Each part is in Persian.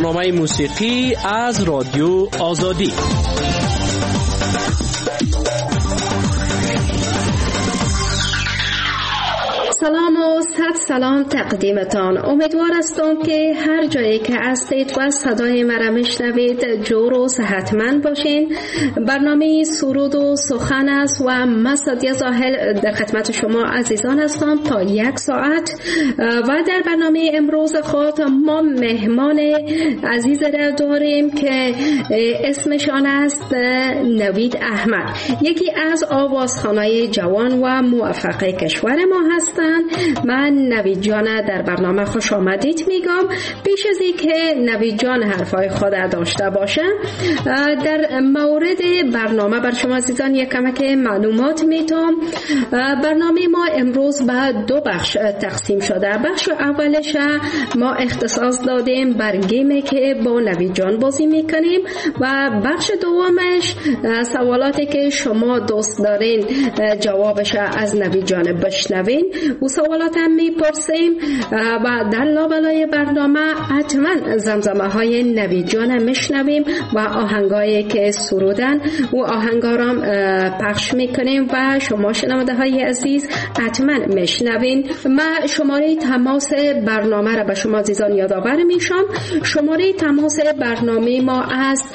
برنامه موسیقی از رادیو آزادی. سلام و صد سلام تقدیمتان. امیدوار هستم که هر جایی که هستید و صدای مرا میشنوید جور و صحتمند باشین. برنامه سرود و سخن است و من سادیه زاهل در خدمت شما عزیزان هستم تا 1 ساعت. و در برنامه امروز خود ما مهمان عزیز را داریم که اسمشان است نوید احمد، یکی از آوازخوانای جوان و موفق کشور ما هستند. من نوید جان در برنامه خوش آمدید میگم. پیش از اینکه نوید جان حرفای خود داشته باشه، در مورد برنامه بر شما عزیزان یک کمک معلومات میتونم. برنامه ما امروز به 2 بخش تقسیم شده. بخش اولش ما اختصاص دادیم بر گیمی که با نوید جان بازی میکنیم و بخش دومش سوالاتی که شما دوست دارین جوابش از نوید جان بشنوین و سوالات هم میپرسیم. و در لابلای برنامه حتما زمزمه های نوید جان میشنویم و آهنگایی که سرودن و آهنگارام پخش میکنیم و شما شنونده های عزیز حتما میشنوین. من شماره تماس برنامه را به شما عزیزان یادآور میشم. شماره تماس برنامه ما است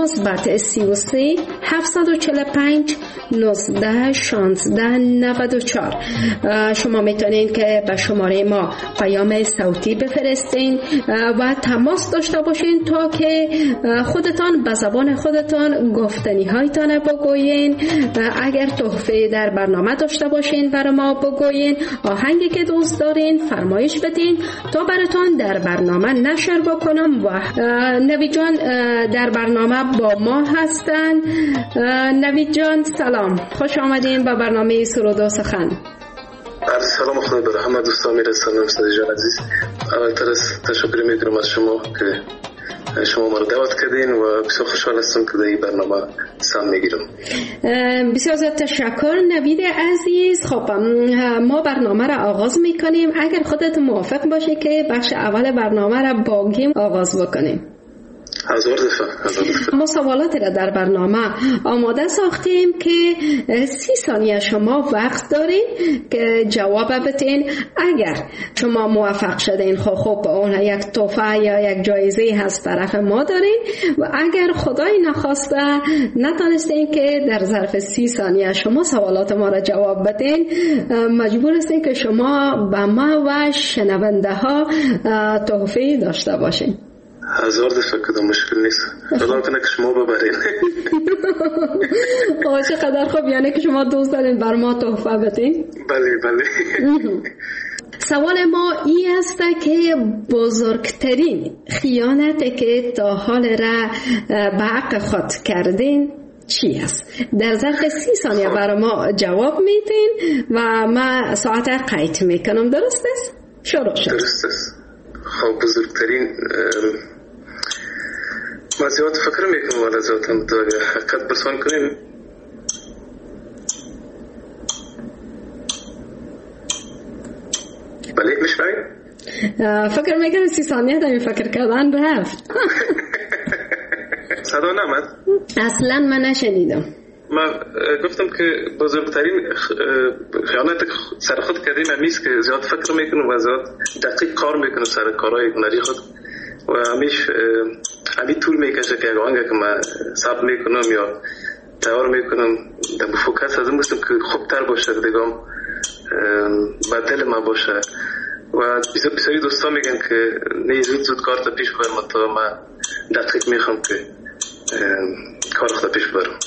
+33 745 19 16 94. شما میتونین که به شماره ما پیام صوتی بفرستین و تماس داشته باشین تا که خودتان به زبان خودتان گفتنی هایتان بگوین. اگر تحفه در برنامه داشته باشین برای ما بگوین، آهنگی که دوست دارین فرمایش بدین تا براتون در برنامه نشر بکنم. و نوید جان در برنامه با ما هستن. نوید جان سلام، خوش آمدین به برنامه سرود و سخن. سلام خدا به همه دوستان میرسونم. سادی جان عزیز، اولتر از تشکر میکنم از شما که شما ما رو دعوت کردین و بسیار خوشحال هستم که در این برنامه سهم میگیرم. بسیار زیاد تشکر نوید عزیز. خب ما برنامه را آغاز میکنیم. اگر خودت موافق باشی که بخش اول برنامه را با گیم آغاز بکنیم. هزار دفعه. ما سوالاتی را در برنامه آماده ساختیم که 30 ثانیه شما وقت دارین که جواب بدین. اگر شما موفق شدین خب اون یک تحفه یا یک جایزه هست طرف ما دارین و اگر خدای نخواسته نتونستین که در ظرف 30 ثانیه شما سوالات ما را جواب بدین، مجبور هستین که شما به ما و شنونده ها تحفه داشته باشین. هزار دفعه کدام مشکل نیست. خدا کنه که شما ببرین. چقدر خوب، یعنی که شما دوست دارین بر ما تحفه بدین؟ بله. سوال ما این است که بزرگترین خیانتی که تا حال را به حق خود کردین چی است؟ در ظرف 30 ثانیه برای ما جواب میدین و ما ساعت قید میکنم. درست است؟ شروع شد. درست است. خب بزرگترین ما زیاد فکر میکنم ولی ذاتم تو اگر حقیقت پرسان کنیم بله میشنوید؟ فکر میکنم 30 ثانیه داریم فکر کردن رفت. صدا نمد؟ اصلا من نشنیدم. من گفتم که بزرگترین خیانت سر خود کردیم همیست که زیاد فکر میکنم و زیاد دقیق کار میکنم سر کارهای هنری خود و همی طول میکشه که اگه آنگه که من ثبت میکنم یا تیار میکنم در فوکس از این بستم که خوبتر باشه دیگم به دل من باشه و بسیاری دوستا میگن که نه زود کار تا پیش برم تا من دقیق میخوام که کار خود پیش برم.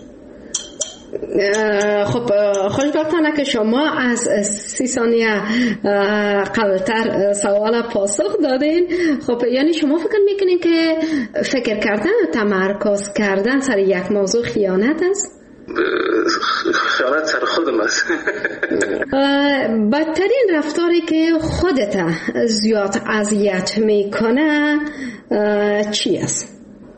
خب خوشبختانه که شما از 30 ثانیه قبلتر سوال پاسخ دادین. خب یعنی شما فکر میکنین که فکر کردن و تمرکز کردن سر یک موضوع خیانت است؟ خیانت سر خودم است. بدترین رفتاری که خودت زیاد اذیت میکنه چی است؟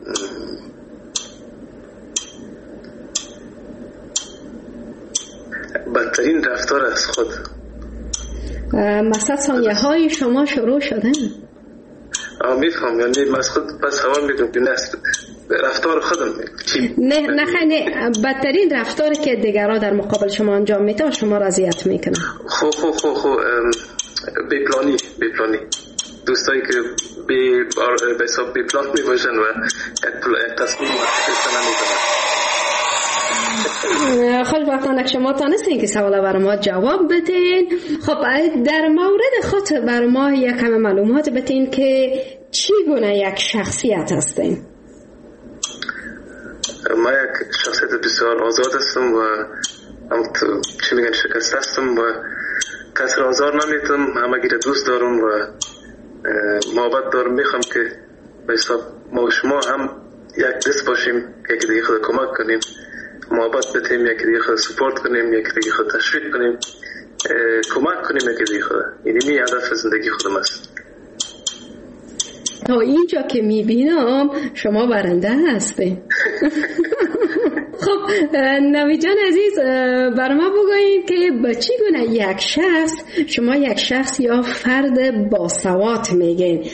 بدترین رفتار از خود مثلا ثانیه های شما شروع شدن. میفهم، یعنی مسخود پس سوال میکنم که رفتار خودم نه بدترین رفتاری که دیگران در مقابل شما انجام میدن شما را اذیت میکنه. خب بی‌پلانی دوستایی که به حساب بی‌پلان میباشن و یک تصمیم گرفتن نمیکنن. خوشبختانه شما تانستین که سوال بر ما جواب بدین. خب در مورد خود بر ما یک کم معلومات بدین که چی گونه یک شخصیت هستین؟ ما یک شخصیت بسیار آزاد هستم و چی میگن شکست هستم و کسی را آزار نمیتم، همگی را دوست دارم و محبت دارم. میخوام که به حساب ما و شما هم یک دست باشیم، یکی دیگه خود کمک کنیم، محبت بدیم، یکی دیگه خود سپورت کنیم، یکی دیگه خود تشویق کنیم، کمک کنیم یکی دیگه خود. این هدف زندگی خودم است. تا اینجا که میبینم شما برنده هستین. خب نوید جان عزیز بر ما بگویید که با چی گونه یک شخص شما یک شخص یا فرد باسواد میگین؟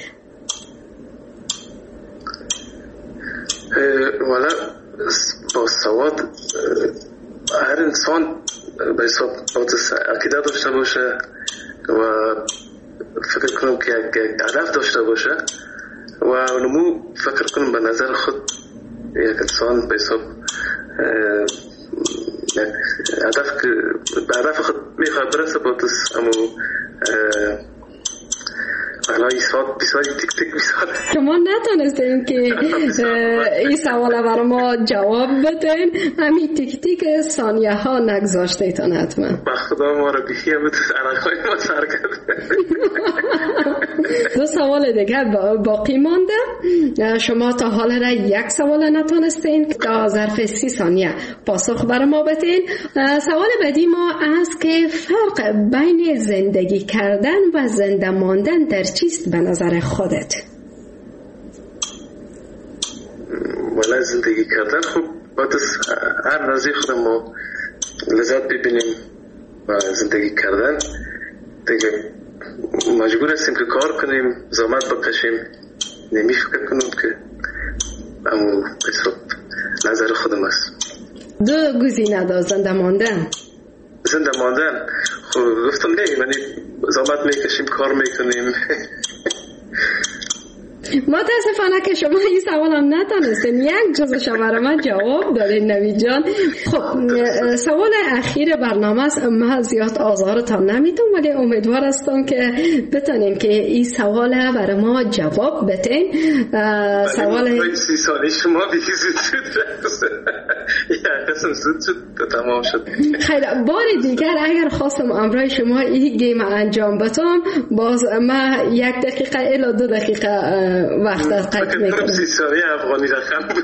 والا باسواد هر انسان به حساب عقیده داشته باشه و فکر کنم که یک هدف داشته باشه و نمو فکر کنم به نظر خود یک انسان به حساب هدف که به هدف خود میخواد برسه باتس اما حالا بیسایی تک تک بیسایی شما نتونستین که این سوال بر ما جواب بدین، همین تک تک ثانیه ها نگذاشتیتان حتما. بخدا ما رو بیخیه بتوز عرقای ما سر کرد. دو سوال دیگه باقی مانده. شما تا حال را یک سوال نتونستین تا ظرف 30 ثانیه پاسخ بر ما بدین. سوال بعدی ما است که فرق بین زندگی کردن و زنده ماندن در چیست به نظر خودت؟ والا زندگی کردن خب باید هر نزدیک خودم ما لذت ببینیم و زندگی کردن دیگه مجبور هستیم که کار کنیم، زحمت بکشیم. نمی فکر کنم که امو حساب نظر خودم است. دو گزینه دار زنده ماندن. زنده ماندن خب گفتم نه، یعنی زحمت میکشیم، کار میکنیم. متاسفانه که شما این سوال هم نتونستین یک جزش برای من جواب دادین نوید جان. خب سوال اخیر برنامه است. من زیاد آزارتان نمیتونم ولی امیدوار هستم که بتونیم که این سوال برای ما جواب بدین. سوال 30 ثانیه شما دیگه زود قسم زود تمام شد. خیلی بار دیگر اگر خواستم امرای شما این گیم انجام بدم باز من 1 دقیقه الی 2 دقیقه وقت قطع میکنم. 30 ثانیه افغانی رقم بود.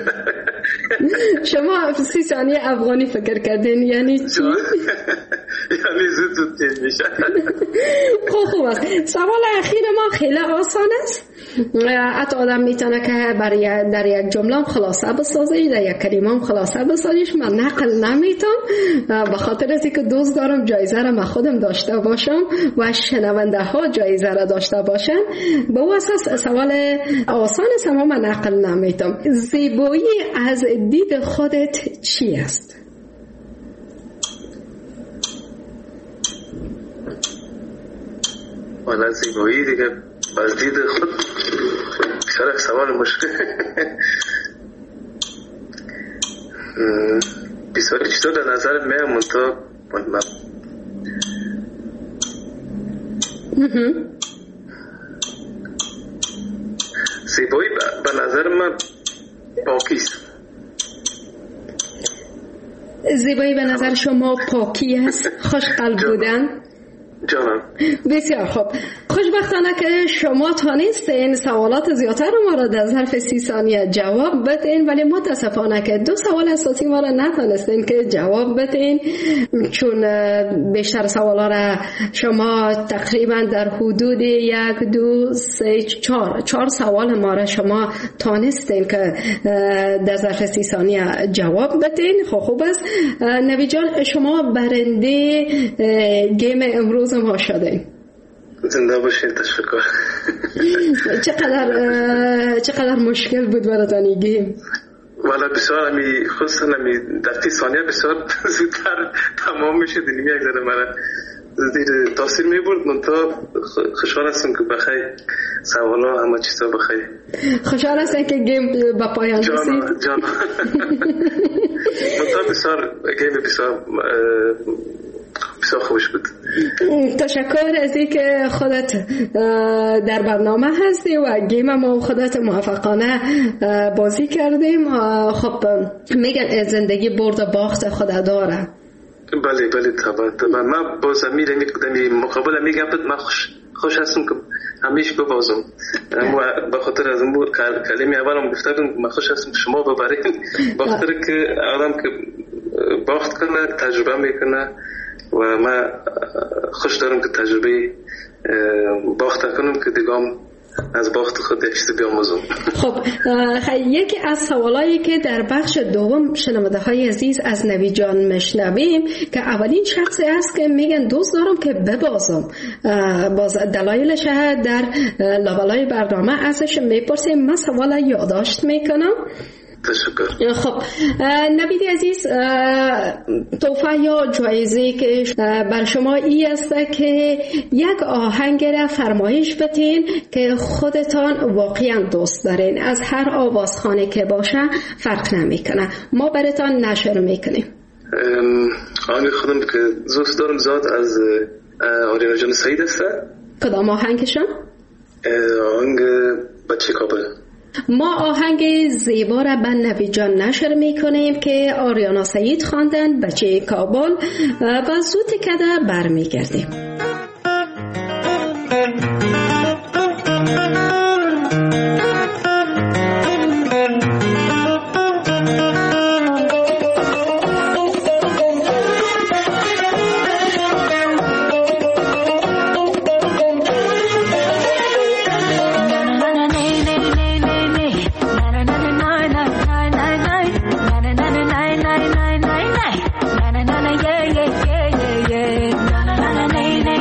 شما 30 ثانیه افغانی فکر کردین یعنی چی؟ یعنی زود تیر میشه. خوب است. سوال اخیر ما خیلی آسان است. حتی آدم میتونه که در یک جمله خلاصه بسازه، در یک کلمه هم خلاصه بسازیش. من نقل نمیتونم به خاطر از اینکه دوست دارم جایزه را من خودم داشته باشم و شنونده ها جایزه را داشته باشن. به واسه سوال آسان است اما من نقل نمیتونم. زیبایی از دید خودت چی است؟ والا زیبایی دیگه از دید خود بسیار سوال مشکل. بسیار چیزا در نظر من منطقه زیبایی به نظر من پاکیست. زیبایی به نظر شما پاکی است، خوش قلب بودن؟ جانم بسیار خوب. خوشبختانه که شما تانستین سوالات زیادتر ما را در ظرف 30 ثانیه جواب بدین ولی متاسفانه که 2 سوال اساسی ما را نتانستین که جواب بدین چون بیشتر سوالا را شما تقریبا در حدود 1 2 3 4 سوال ما را شما تانستین که در ظرف 30 ثانیه جواب بدین. خوب است. نوید جان شما برنده گیم امروز ما شدین. زنده باشین. تشکر. چقدر مشکل بود براتون این گیم؟ والا بسیار خصوصا در ثانیه بسیار زودتر تمام میشه. دیگه یک ذره مرا زیر تاثیر میبرد. من تا خوشحال هستم که بخیر سوالا همه چیزا بخیر. خوشحال هستم که گیم به پایان رسید. جان من تا بسیار گیم بسیار خوش بود. تشکر از اینکه خودت در برنامه هستی و گیم ما خودت موفقانه بازی کردیم. خب میگن زندگی برد و باخت خود داره. بله طبعا من باز میرم مقابل میگم من خوش هستم که همیشه ببازم. به خاطر از اون کلمه اولم گفتم من خوش هستم شما ببرین. به خاطر که آدم که باخت کنه تجربه میکنه و من خوش دارم که تجربه باخت کنم که دیگه از باخت خود یک چیز بیاموزم. خب یکی از سوالایی که در بخش دوم شنونده های عزیز از نوید جان مشنویم که اولین شخصی است که میگن دوست دارم که ببازم. باز دلایلش در لابلای برنامه ازش میپرسیم. من سوال یادداشت میکنم. تشکر. خب نوید عزیز، تحفه یا جایزه که بر شما ای است که یک آهنگ را فرمایش بدین که خودتان واقعا دوست دارین، از هر آوازخانه که باشه فرق نمیکنه، ما براتان نشر میکنیم. آهنگ خودم که دوست دارم زیاد از آریانا جان سعید است. کدام آهنگشان؟ آهنگ بچه کابل. ما آهنگ زیبا را به نوید جان نشر میکنیم که آریانا سعید خواندن، بچه کابل، و زود کده برمیگردیم. Na na na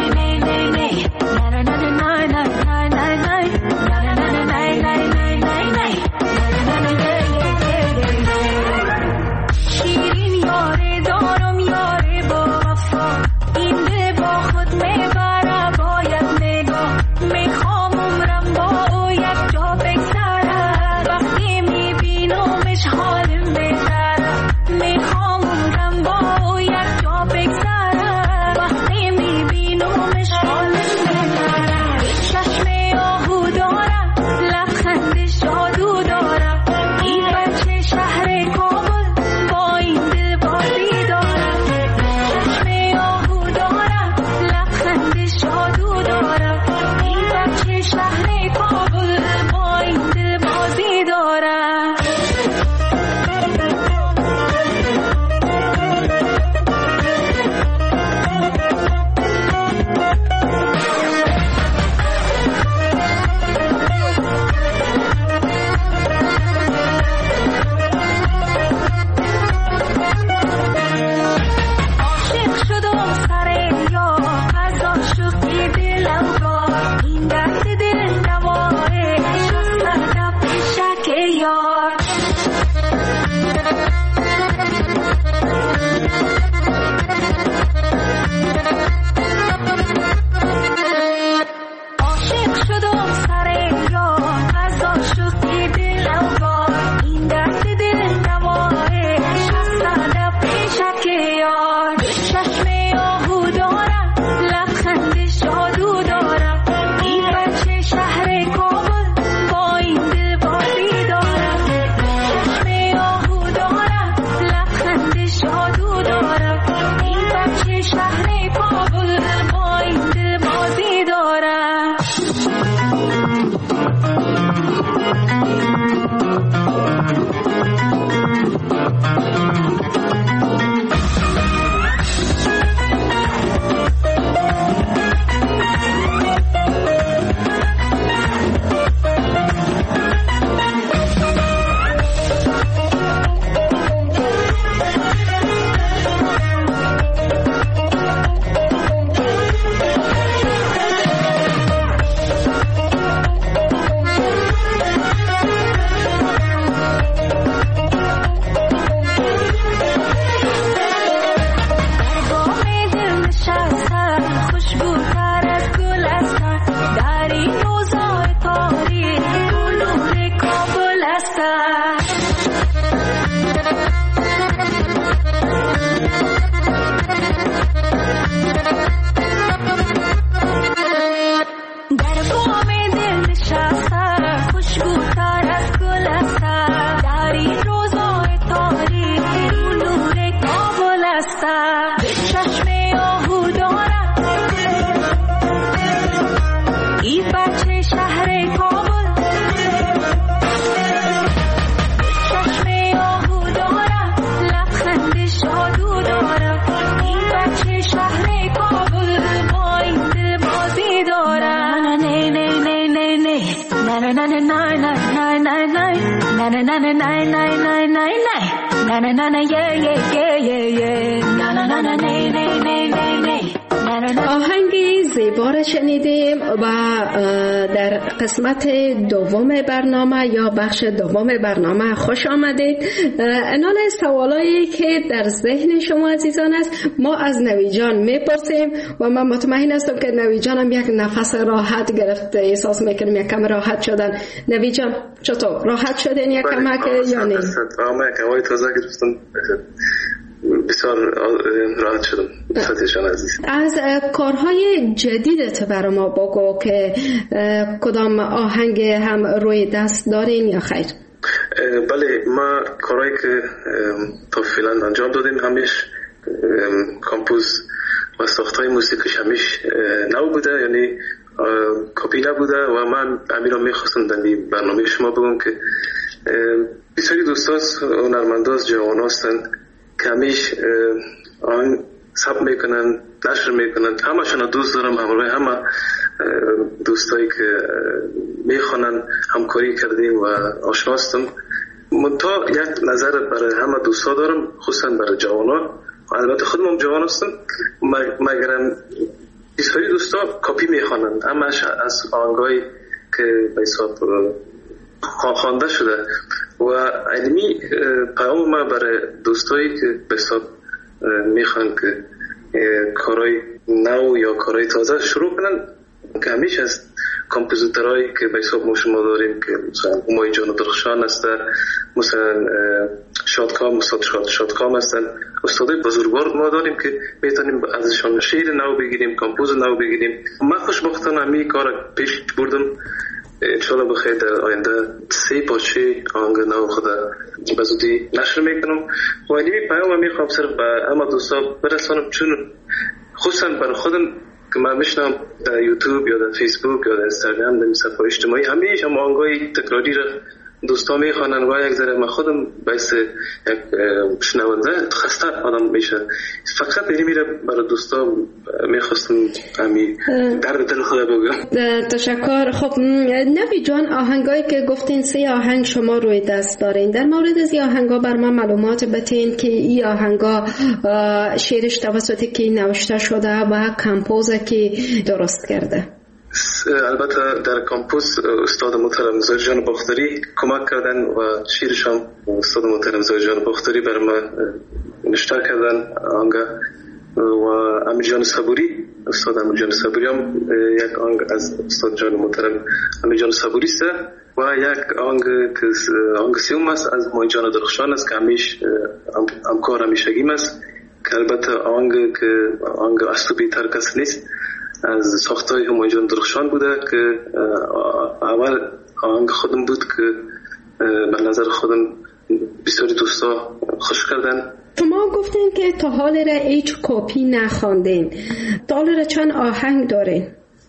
شادو دارم این بچه شهر کابل با این دل بازی دارم نه نه نه نه نه نه نه نه نه نه نه نه نه نه نه نه نه na na na na yeah yeah yeah yeah yeah na na na na ne ne ne ne ne آهنگی زیبا را شنیدیم و در قسمت دوم برنامه یا بخش دوم برنامه خوش آمدید. انال سوالایی که در ذهن شما عزیزان است ما از نوی جان میپرسیم و من مطمئن هستم که نوی جان هم یک نفس راحت گرفته، احساس میکنیم یک کم راحت شدن. نوی جان چطور راحت شدین یک کمک یا نه؟ هوای تازه گرفتم، بسیار راحت شدم. فتیشان عزیز، از کارهای جدیدت برای ما بگو که کدام آهنگ هم روی دست دارین یا خیر؟ بله، ما کارهایی که تا فعلا انجام دادیم همیش کامپوز و ساختهای موسیقیش همیش نو بوده، یعنی کپی نبوده و من امیر رو میخواستم در برنامه شما بگم که بسیاری دوستاز هنرمنداز جوان هستن که همیش آن ثبت میکنن، نشر میکنن. همشون دوست دارم، همه دوستایی که میخوانن همکاری کردیم و آشنا هستم. منتها یک نظر برای همه دوستا دارم، خصوصا برای جوانا. البته خودم جوان هستم، مگرم بسیاری دوستا کپی میخوانن، همش از آهنگایی که به حساب خوانده شده و علمی پیام ما برای دوستایی که به حساب میخوان که کارهای نو یا کارهای تازه شروع کنن، که همیشه از کامپوزیترهایی که به حساب ما شما داریم که مثلا همای جان درخشان هستن، مثلا شادکام هستن، استادای بزرگوار ما داریم که میتونیم ازشان شعر نو بگیریم، کامپوز نو بگیریم. من خوشبختانه همی کار پیش بردم، انشالله بخیر در آینده 3 پارچه آهنگ نو خود به زودی نشر میکنم و اینی پیام میخوام صرف به همه دوستا برسانم، چون خصوصا برای خودم که من میشنم در یوتیوب یا در فیسبوک یا در اینستاگرام در صفحات اجتماعی همیشه هم آهنگای تکراری را دوستا میخوانن و یک ذره من خودم باعث یک شنونده خسته آدم میشه. فقط اینی میره برای دوستا میخواستم همی درد دل خدا بگم. تشکر. خب نوی جان، آهنگایی که گفتین 3 آهنگ شما روی دست دارین، در مورد از این آهنگا بر من معلومات بتین که این آهنگا شعرش توسط کی نوشته شده و کمپوز کی درست کرده؟ البته در کامپوز استاد محترم زاهد جان باختری کمک کردن و شعرش هم استاد محترم زاهد جان باختری بر ما نشته کردن آهنگ و امیر جان صبوری، استاد امیر جان صبوری هم یک آهنگ از استاد جان محترم امیر جان صبوری است و یک آهنگ که آهنگ سیوم است از مای جان درخشان است که همیش همکار همیشگیم است، که البته آهنگ که آهنگ اصلی تر کس نیست، از ساختای همای جان درخشان بوده که اول آهنگ خودم بود که به نظر خودم بسیاری دوستا خوش کردن. شما گفتین که تا حال را هیچ کپی نخواندین، تا حال را چند آهنگ دارین؟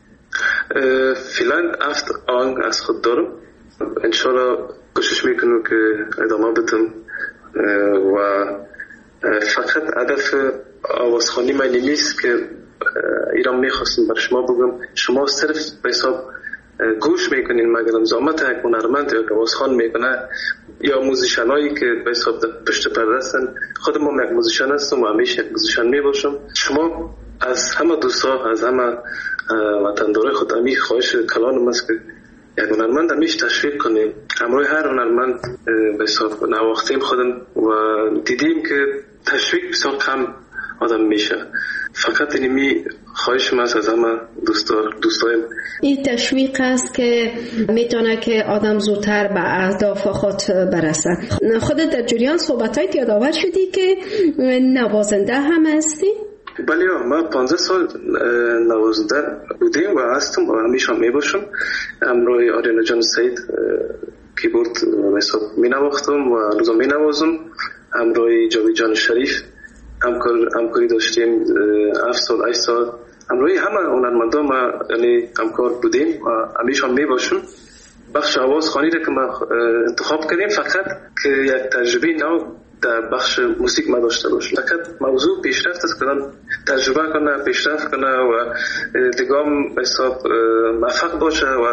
فعلا 7 آهنگ از خود دارم، انشالله کوشش میکنم که ادامه بدم و فقط هدف آوازخوانی من نیست که ایران میخواستم بر شما بگم شما صرف به حساب گوش میکنین، مگر زحمت یک هنرمند یا آوازخوان میکنه یا موزیشنایی که به حساب پشت پرده هستن. خودم هم یک موزیشن هستم و همیشه یک موزیشن میباشم. شما از همه دوستا، از همه وطندارای خود همی خواهش کلانم است که یک هنرمند همیشه تشویق کنیم. همراه هر هنرمند به حساب نواختیم خودم و دیدیم که تشویق بسیار کم آدم میشه. فقط اینمی خواهشم است از همه دوستایم این تشویق است که میتونه که آدم زودتر به اهداف خود برسه. خودت در جریان صحبتایت یادآور شدی که نوازنده هم هستی؟ بله، ما 15 سال نوازنده بودیم و هستم و همیشه هم میباشم. همراه آریانا جان سعید کیبورد حساب می نواختم و روزا می نوازم. همراه جاوید جان شریف همکاری داشتیم 7 سال 8 سال. همراه همه هنرمندا ما یعنی همکار بودیم و همیشه هم میباشم. بخش آواز خوانی را که ما انتخاب کردیم فقط که یک تجربه نو در بخش موسیقی ما داشته باشه. فقط موضوع پیشرفت است، کدام تجربه کنه، پیشرفت کنه و دیگام حساب موفق باشه و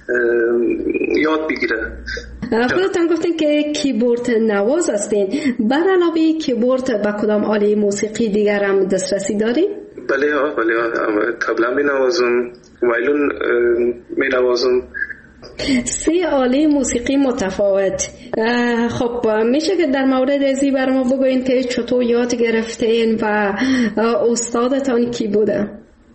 یاد بگیره. خودتان گفتین که کیبورد نواز هستین، بر علاوه کیبورد به کدام آله موسیقی دیگر هم دسترسی دارین؟ بله طبله می نوازم، وایلون می نوازم. 3 آله موسیقی متفاوت. خب میشه که در مورد ازی بر ما بگوین که چطور یاد گرفتین و استادتان کی بوده؟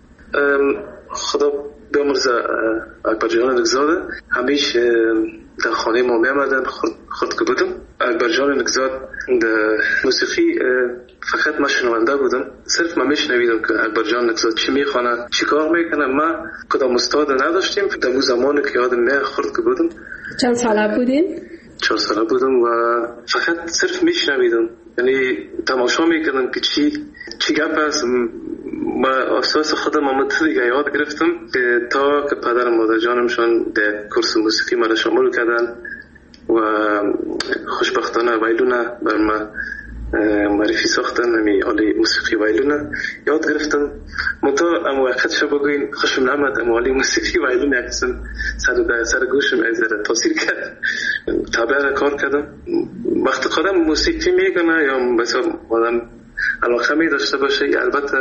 خدا بیامرزه اکبر جان نگزاده، همیشه در خانه ما می آمدن خود که بودم. اکبر جان نگزاد در موسیقی فقط ما شنونده بودم، صرف ما میشنویدم که اکبر جان نگزاد چی میخوانه، چی کار میکنه. ما کدام استاد نداشتیم. در اون زمانی که یادم میخورد که بودم. چند ساله بودین؟ 4 ساله بودم و فقط صرف میشنویدم، یعنی تماشا میکردم که چی گپ است. ما اساس خودم آمد دیگه یاد گرفتم که تا که پدر مادر جانمشان در کورس موسیقی ما شامل کردن و خوشبختانه وایلونه بر ما معرفی ساختن. همی آله موسیقی وایلونه یاد گرفتم. منطقه اما وقتش بگوین خوشم نمد، اما آله موسیقی وایلون یک قسم سر گوشم از تاثیر کرد. طبعا کار کردم. وقت خودم موسیقی میگنه یا مثلا آدم علاقه می داشته باشه، البته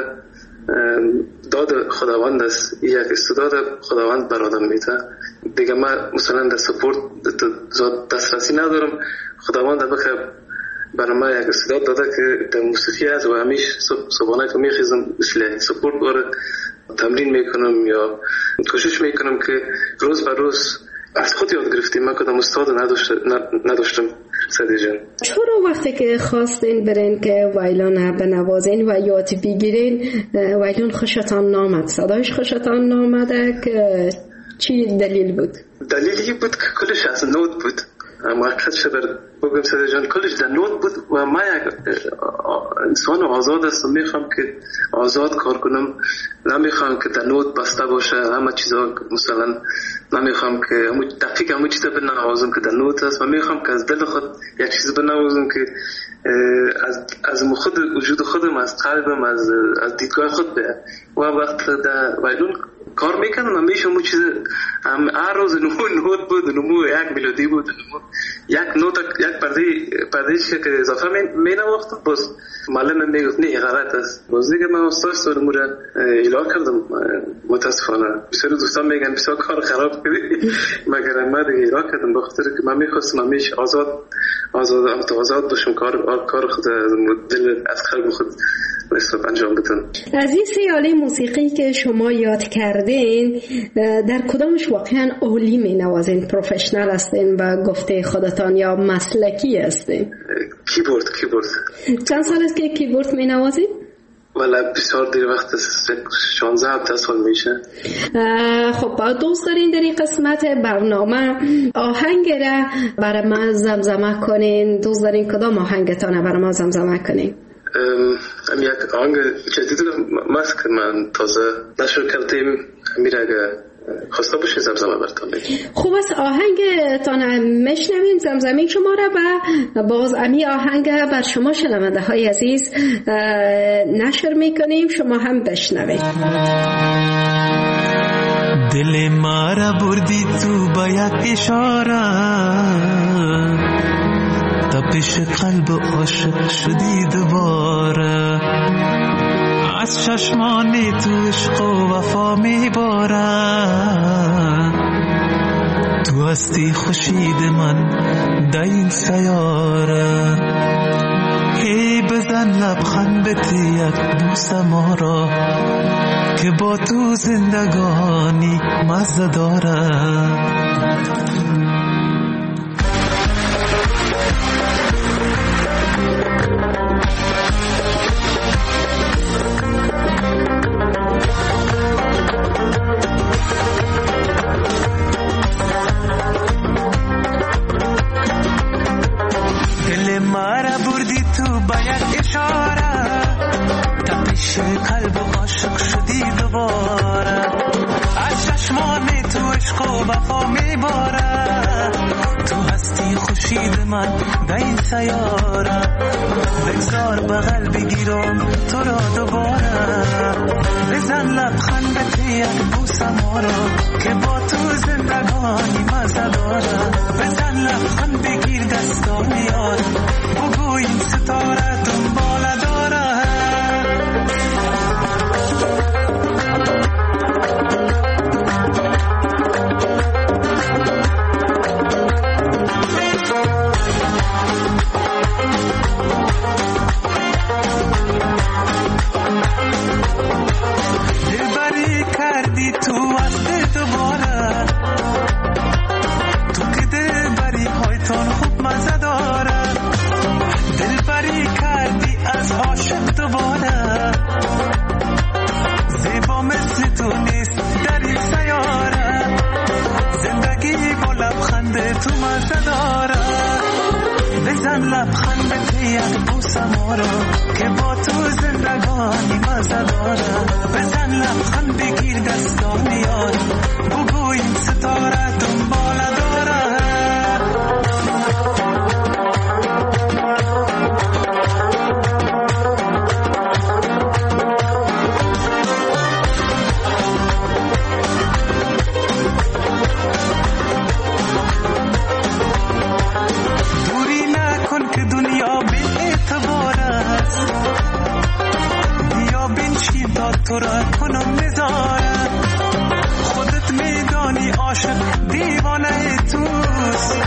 داد خداوند است، یک استعداد خداوند بر آدم میده دیگه. ما مثلا در سپورت دسترسی ندارم، خداوند بخیر برای ما یک استعداد داده که در موسیقی هست و همیشه صبحانه که میخیزم مثل سپورت باره تمرین میکنم یا کوشش میکنم که روز بر روز از خود یاد گرفتیم. من کدام استاد نداشتم. سعدی جان، چرا وقتی که خواستین برین که وایلون بنوازین و یاد بگیرین وایلون خوشتان نامد، صدایش خوشتان نامده که چی دلیل بود؟ دلیلی بود که کلش از نوت بود. حقیقت شبر بگم سعدی جان، کلش در نوت بود و ما یک انسان آزاد هستم، میخوام که آزاد کار کنم، نمیخوام که در نوت بسته باشه همه چیزا. مثلا نمیخوام که دقیق همه چیزا بنوازم که در نوت است، و میخوام که از دل خود یک چیز بنوازم که از خود وجود خودم، از قلبم، از دیدگاه خود به. و وقت در وایلون کار میکنم همیشه همون چیز هر روز نوت بود، یک ملودی بود، یک نوت، یک پردهش که اضافه می نواختم. باز معلم میگفت نه غلط است. باز دیگه من استاد رو اعلام کردم. متاسفانه بسیار دوستان میگن بسیار کار خراب کردی، مگر من دیگه اعلام کردم به خاطر که من میخواستم همیشه آزاد باشم، کار خود دل از قلب خود انجام بدم. از این 3 آله موسیقی که شما یاد کردین در کدامش واقعا عالی می نوازین، پروفشنال هستین و گفته خودتان یا مسلکی هستین؟ کیبورد. چند سال است که کیبورد می نوازین؟ ولی بسیار دیر وقت 16-17 سال میشه. خب دوست دارین در این قسمت برنامه آهنگ را برای ما زمزمه کنین؟ دوست دارین کدام آهنگتان برای ما زمزمه کنین؟ یک آهنگ جدید ماست که من تازه نشر کردیم، میره اگه خواسته باشه زمزمه برتان بگیم. خوب است، آهنگتان میشنویم، زمزمه شما را و باز امی آهنگ بر شما شنونده های عزیز نشر میکنیم، شما هم بشنوید. دل ما را بردی تو با یک اشاره، تپش قلب عاشق شدی دوباره، از چشمانی تو عشق و وفا میباره، تو هستی خورشید من در این سیاره، هی بزن لبخند بده یک بوس ما را که با تو زندگانی مزه داره. قلب عاشق شدی دوباره، از چشمان تو عشق و وفا میباره، تو هستی خورشید من به این سیاره، بگذار بغل بگیرم تو را دوباره، بزن لبخند به تیک بوسم آرا که با تو زندگانی مزه داره، بزن لبخند بگیر دستان یار، بگو این ستاره دنبال داره. دلبری کردی تو از دل دوباره، تو که دلبری هایتان خوب مزه داره، دلبری کردی از عاشق دوباره، زیبا مثل تو نیست در این سیاره، زندگی با لبخند تو مزه داره، بزن لبخند به تیک بوسم آرا که با تو زندگانی مزه داره، بزن لبخند بگیر دستان یار، بگو این ستاره دنبال داره. دوری نکن که دنیا بی اعتبار است، بیا بنشین تا تو را کنم نظاره، خودت میدانی عاشق دیوانه توست،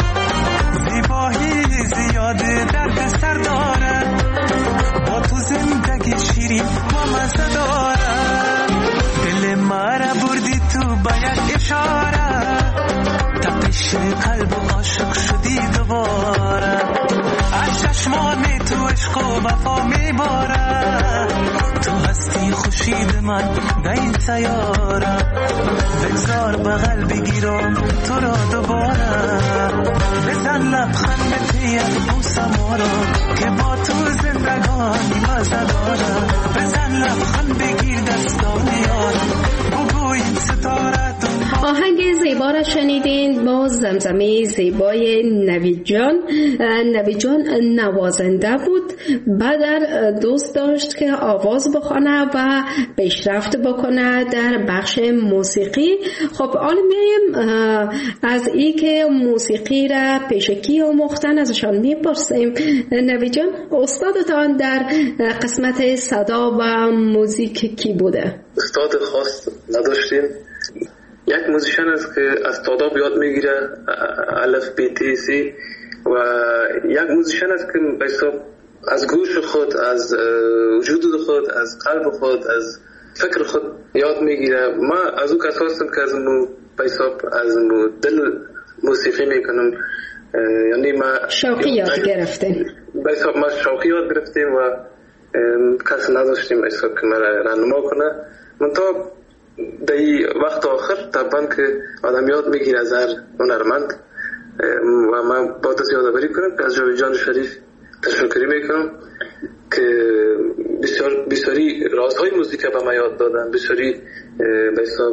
زیبایی زیاده درد سر داره، با تو زندگی شیرین و مزه داره، دل مرا بردی تو با یک اشاره، تپش قلب و عاشق شدی دوباره، از چشمان تو عشق و وفا میباره، تو هستی خورشید من به این سیاره، بگذار بغل بگیرم تو را دوباره، بزن لبخند به تیک بوسم آرا که با تو زندگانی مزه داره، بزن لبخند بگیر دستان یار، بگو این ستاره. آهنگ زیبا را شنیدین با زمزمه زیبای نوید جان. نوید جان نوازنده بود، بعد دوست داشت که آواز بخونه و پیشرفت بکنه در بخش موسیقی. خب حالا میایم از این که موسیقی را پیشکی آموختن ازشان میپرسیم. نوید جان، استادتان در قسمت صدا و موزیک کی بوده؟ استاد خاص نداشتیم، یک موزیشن است که از تاداب یاد میگیره، الف بی تی سی، و یک موزیشن است که بحثاب از گوش خود، از وجود خود، از قلب خود، از فکر خود یاد میگیره. ما از او کسا هستم که از بحثاب از دل موسیقی میکنم، یعنی ما شوقی یاد گرفتیم، بحثاب ما شوقی یاد گرفتیم و کس نداشتیم بحثاب که ما رهنما کنه. من تا در وقت آخر طبعا که آدم یاد میگیره از هر هنرمند، و من با دست یادآوری کنم که از جاوید جان شریف تشکری میکنم که بسیاری رازهای موسیقی به ما یاد دادن، بسیاری به حساب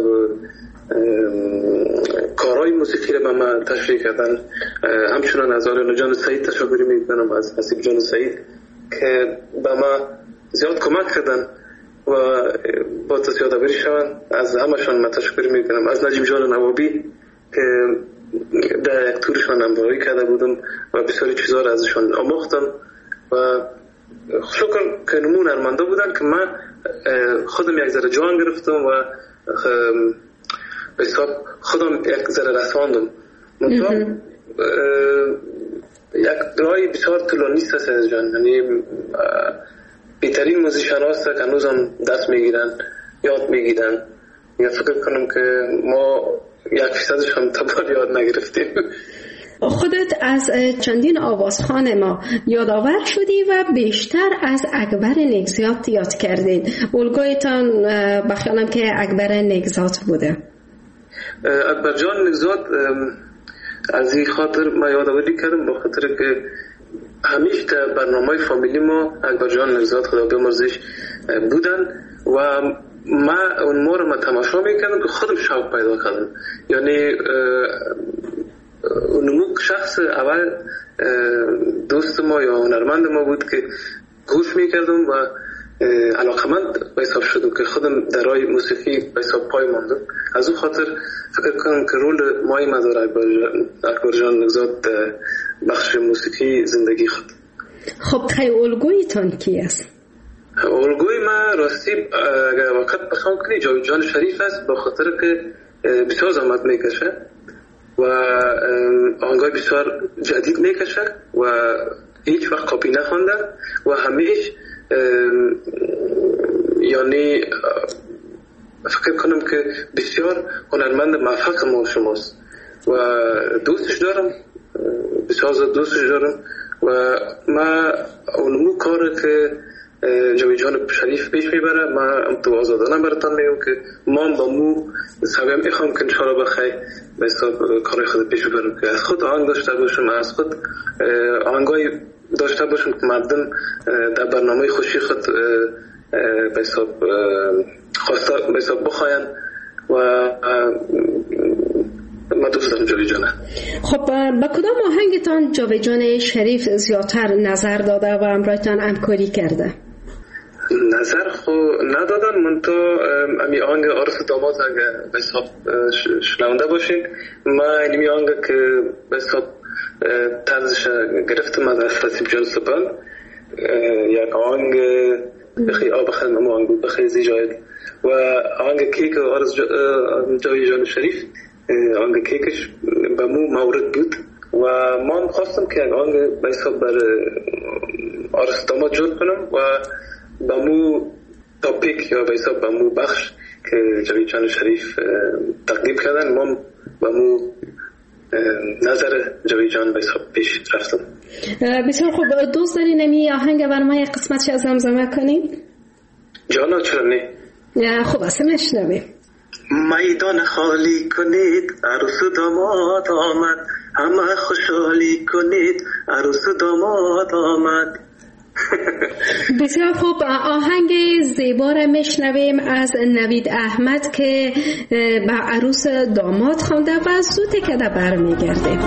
کارهای موسیقی را به ما تشریح کردن. همچنان از آل جان سعید تشکری میکنم، از حسیب جان سعید که به ما زیاد کمک کردن و با دست یادآوری شوند. از همشان من تشکر میکنم. از نجیب جان نوابی که در یک تورشان همراهی کرده بودم و بسیاری چیزها را ازشان آموختم و شکر که نمون هنرمندا بودن که من خودم یک ذره جان گرفتم و به حساب خودم یک ذره رساندم. منطقه یک رای بسیار طولانی است از جان، یعنی بهترین موزیشن هاست که هنوز هم دست میگیرن، یاد میگیرن. یا فکر کنم که ما 1% هم تبار یاد نگرفتیم. خودت از چندین آوازخوان ما یادآور شدی و بیشتر از اکبر نگزات یاد کردین. الگویتان بخیالم که اکبر نگزات بوده. اکبر جان نگزات از این خاطر ما یادآوری کردم، با خاطر که همیشه در برنامه فامیلی ما اکبر جان نگزات خدا بیامرزش بودن و ما رو تماشا میکردم که خودم شوق پیدا کردم. یعنی اون شخص اول دوست ما یا هنرمند ما بود که گوش میکردم و علاقمند به حساب شدم که خودم در راه موسیقی به حساب پای ماندم. از اون خاطر فکر کنم که رول مای مدار اکبر جان نگزاد بخش موسیقی زندگی خود. خب خیلی الگویتان کی است؟ الگوی من راستی اگر وقت بخوام کنی جاوید جان شریف است، با خاطر که بسیار زحمت میکشه و آهنگای بسیار جدید میکشه و هیچ وقت کپی نخونده و همیشه یعنی فکر کنم که بسیار هنرمند موفق ما شماست و دوستش دارم، بسیار زیاد دوستش دارم و ما اونمو کار که جاوید جان شریف پیش میبره ما تو آزادانه براتون میگم که ما با مو سویم میخوام که انشاءالله بخیر به حساب کار خود پیش ببرم که از خود آهنگ داشته باشم، از خود آهنگای داشته باشم که مردم در برنامه خوشی خود به حساب بخواین و ما دوست دارم جاوید جانه. خب با کدام آهنگتان جاوید جان شریف زیادتر نظر داده و امرایتان همکاری کرده؟ نظر خو ندادن، من تو امی آهنگ عرس داماد اگه به حساب شنونده باشین، ما اینمی آهنگ که به حساب طرزش گرفتم از نصیب جان سبان، یک آهنگ بخی آب خندم آهنگ بخی زیجاید و آهنگ کیک عرس جاوید جان شریف آهنگ کیکش به مو مورد بود و ما خواستم که آهنگ به حساب بر عرس داماد جور کنم و به مو تاپیک یا به حساب به مو بخش که جاوید جان شریف تقدیم کردن ما به مو نظر جاوید جان به حساب پیش رفتم. بسیار خوب، دوست دارین نمی آهنگ برنامه یک قسمتش از زمزمه کنیم؟ جانا چرا نه؟ خب اصلا نشنویم. میدان خالی کنید عروس داماد آمد، همه خوشحالی کنید عروس داماد آمد. بسیار خوب، آهنگ زیبا را میشنویم از نوید احمد که به عروس داماد خوانده و زود که در برمیگرده.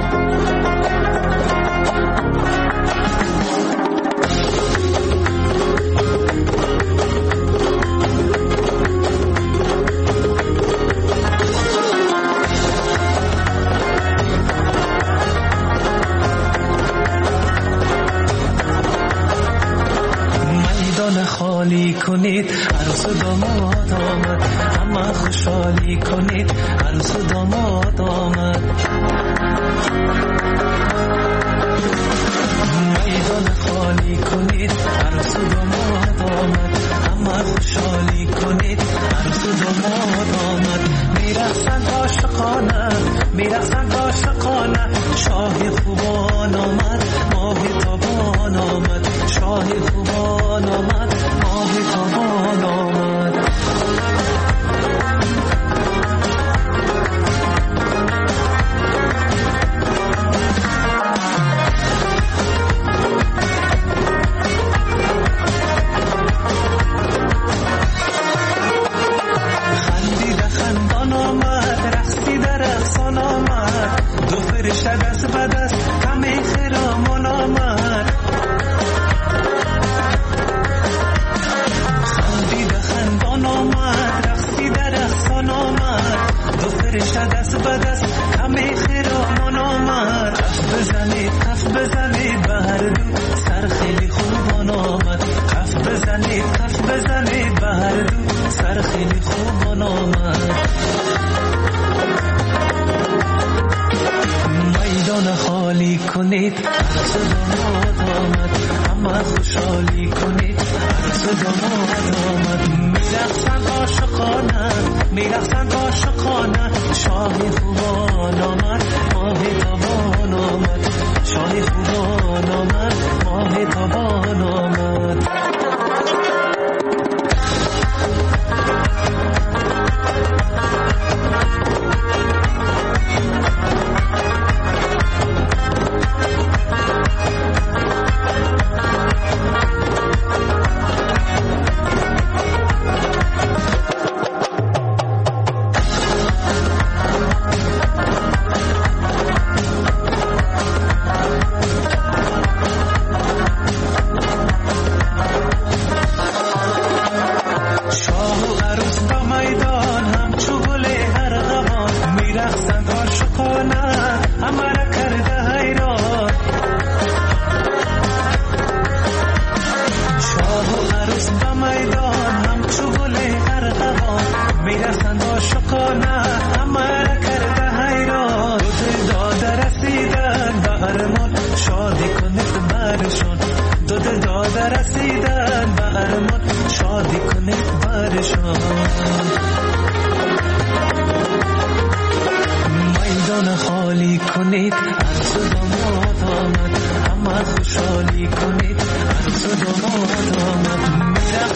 خالی کنید عروس داماد آمد، همه خوشحالی کنید عروس داماد آمد. میدان خالی کنید عروس داماد آمد، همه خوشحالی کنید عروس داماد آمد. میرقصند عاشقانه میرقصند عاشقانه، شاه خوبان آمد ماه تابان آمد، شاه خوبان آمد ماه تابان آمد. خندیده خندان آمد، رقصیده رقصان آمد، دو فرشته دست به دست همه خرامان آمد. خندیده خندان آمد، رقصیده رقصان آمد، دو فرشته دست به دست همه خرامان آمد. کف بزنید کف بزنید به هر دو سر خیلی خوبان آمد، کف بزنید کف بزنید به هر دو سر خیلی خوبان آمد. میدان خالی کنید عروس داماد آمد، همه خوشحالی کنید عروس داماد آمد. میرقصند عاشقانه میرقصند عاشقانه، شاه خوبان آمد ماه تابان آمد، شاه خوبان آمد ماه تابان آمد. عاشقانه همه را کرده حیران دو داده رسیدن به ارمان شادی کنید برشان دو داده رسیدن به ارمان شادی کنید برشان میدان خالی کنید عرض داماد آمد همه خوشحالی کنید عرض داماد آمد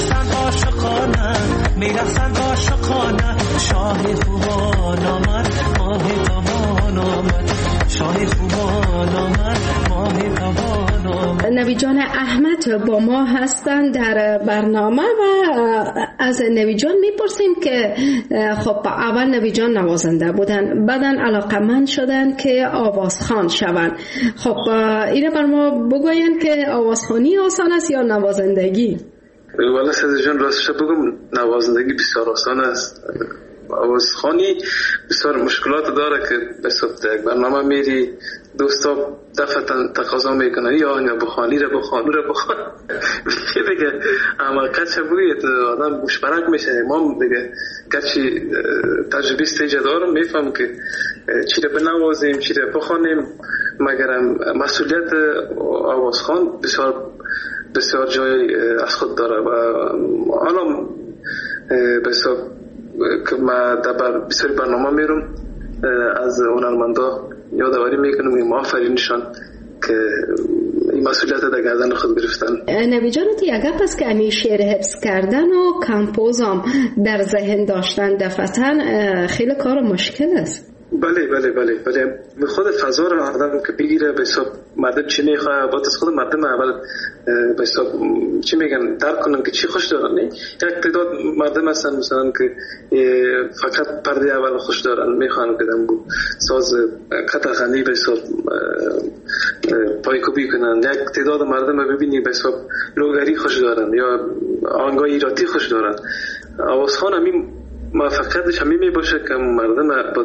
میرخصند عاشقانه شاه خوبان آمد ماه تابان آمد شاه خوبان آمد ماه تابان آمد. نوید جان احمد با ما هستند در برنامه و از نوید جان میپرسیم که خب اول نوید جان نوازنده بودن بعدن علاقمند شدن که آوازخوان شوند. خب اینه بر ما بگوین که آوازخوانی آسان است یا نوازندگی؟ والا سید جان راستش بگم نوازندگی بسیار آسان است. آوازخوانی بسیار مشکلات داره که به صورت یک برنامه میری دوستا دفعتا تقاضا میکنن یا آنیا بخوانی را بخوان دیگه اما کچه بگید آدم مشبرک میشه. ما دیگه کچی تجربه استیجه دارم میفهم که چی را بنوازیم چی را بخوانیم مگرم مسئولیت آوازخوان بسیار جای از خود داره و حالا بسیار که ما در بسیاری برنامه میرم از هنرمندا یادآوری میکنم این آفرینشان که این مسئولیت در گردن خود گرفتن. نوید جان دیگه پس که امی شعر حفظ کردن و کمپوزم در ذهن داشتن دفعتن خیلی کار مشکل است. بله به خود فضا رو آدم که بگیره به حساب مردم چی میخواه باید از خود مردم اول به حساب چی میگن درک کنن که چی خوش دارن. نه یک تعداد مردم هستن مثلا که فقط پرده اول خوش دارن میخوان که دنگو ساز قطعخانی به حساب پایکوبی کنن. یک تعداد مردم رو ببینی به حساب لوگری خوش دارن یا آهنگای ایراتی خوش دارن. آوازخوان همین موفقیتش همین می باشه که مردم با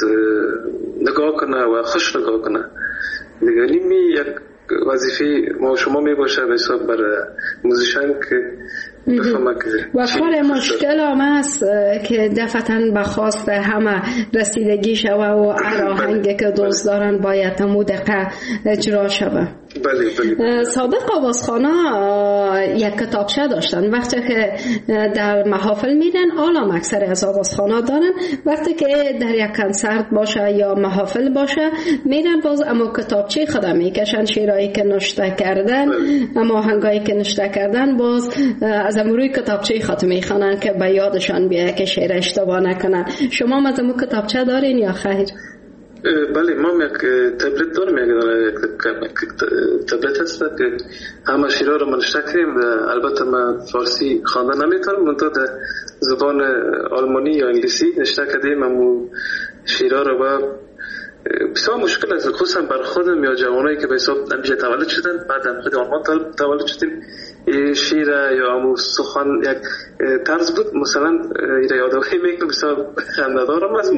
نگاه کنه و خوش نگاه کنه. دیگه نیمی یک وظیفه ما شما می باشه به حساب برای موزیشن که بفهمه که و کار مشکل هم است که دفعتاً بخواست همه رسیدگی شوه و آهنگی که دوست دارن باید دقیقه اجرا شوه. بله. سابق آوازخوانا یک کتابچه داشتن. وقتی که در محافل میرن عالم اکثر از آوازخوانا دارن وقتی که در یک کنسرت باشه یا محافل باشه میرن باز اما کتابچه خودم میکشن شعرهایی که نوشته کردن اما آهنگایی که نوشته کردن باز از امروی کتابچه خود میخوانن که به یادشان بیایه که شعر اشتباه نکنن. شما مزمو کتابچه دارین یا خیر؟ بله ما یک تبلت دارم یک تبلت هست که همه شیرها رو منشته کریم. البته من فارسی خواندن نمیتونم منطقه در زبان آلمانی یا انگلیسی نشته کردیم امو شیرها رو و بسیار مشکل است خصوصا بر خودم یا جوانایی که به حساب نمیشه تولد شدن بعد هم خود آلمان تولد شدیم شیر یا امو سخن یک طرز بود مثلا ایره یادوهی میکنم بسیار خنده‌دارم است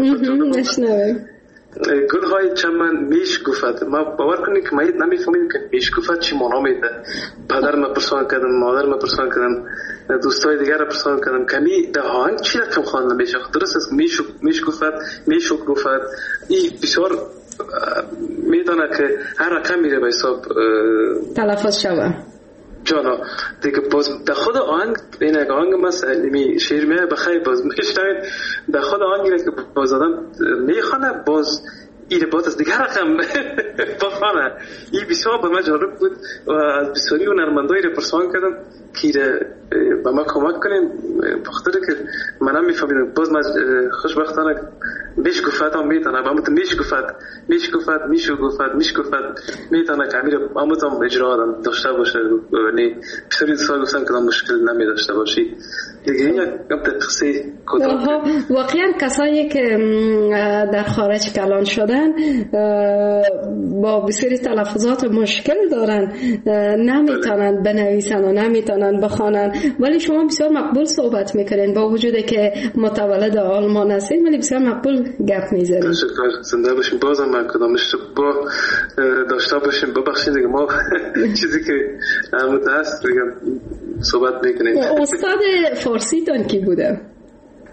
گل های چمن میش گفت. ما باور کنید که ما نمیفهمیم که میش گفت چی معنا میده. پدر ما پرسان کردم مادر ما پرسان کردم دوستای دیگر را پرسان کردم کمی ده آهنگ چی رقم خواندن میشه. درست است میش گفت این بسیار میدونه که هر رقم میره به حساب تلفظ شوه جانا دیگه باز در خود آهنگ این یک آهنگ مثلا شعر میه بخیر باز میشنوید در خود آهنگی که باز آدم میخوانه باز این باز از دیگه رقم بخوانه. این بسیار به من جالب بود و از بسیاری هنرمندایی رو پرسان کردم که به ما کمک کنیم بخاطر که من هم میفهمیدم باز من خوشبختانه میش گفت هم میتونه با همون میش گفت میتونه که امیر همون هم اجرا آدم داشته باشه. یعنی بسیاری سال گفتن که مشکل نمی داشته باشی دیگه. این یک قصه کدام واقعا کسایی که در خارج کلان شدن با بسیاری تلفظات مشکل دارن نمیتونن بنویسن و نمیتونن بخوانن ولی شما بسیار مقبول صحبت میکنین با وجودی که متولد آلمان هستین ولی بسیار مقبول گپ میزنین. تشکر زنده باشین. بازم من کدامش با داشته باشیم ببخشید دیگه ما چیزی که همون هست دیگه صحبت میکنیم. استاد فارسی تان کی بوده؟